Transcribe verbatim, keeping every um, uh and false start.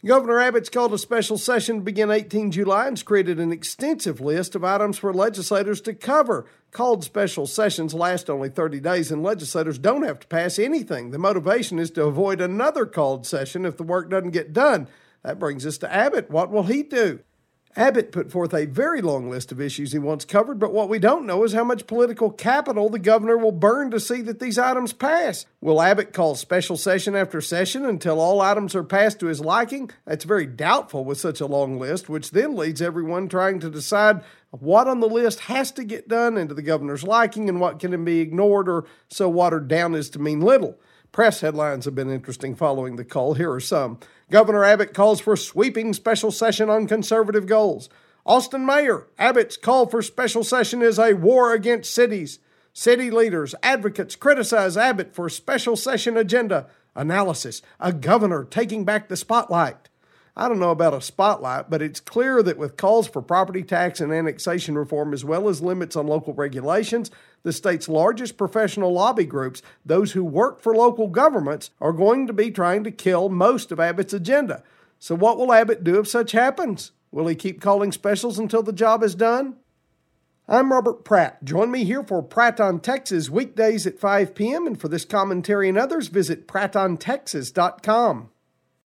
Governor Abbott's called a special session to begin the eighteenth of July and has created an extensive list of items for legislators to cover. Called special sessions last only thirty days, and legislators don't have to pass anything. The motivation is to avoid another called session if the work doesn't get done. That brings us to Abbott. What will he do? Abbott put forth a very long list of issues he wants covered, but what we don't know is how much political capital the governor will burn to see that these items pass. Will Abbott call special session after session until all items are passed to his liking? That's very doubtful with such a long list, which then leads everyone trying to decide what on the list has to get done and to the governor's liking and what can be ignored or so watered down as to mean little. Press headlines have been interesting following the call. Here are some. Governor Abbott calls for sweeping special session on conservative goals. Austin Mayor, Abbott's call for special session is a war against cities. City leaders, advocates criticize Abbott for special session agenda. Analysis, a governor taking back the spotlight. I don't know about a spotlight, but it's clear that with calls for property tax and annexation reform as well as limits on local regulations, the state's largest professional lobby groups, those who work for local governments, are going to be trying to kill most of Abbott's agenda. So what will Abbott do if such happens? Will he keep calling specials until the job is done? I'm Robert Pratt. Join me here for Pratt on Texas weekdays at five p.m. And for this commentary and others, visit pratt on texas dot com.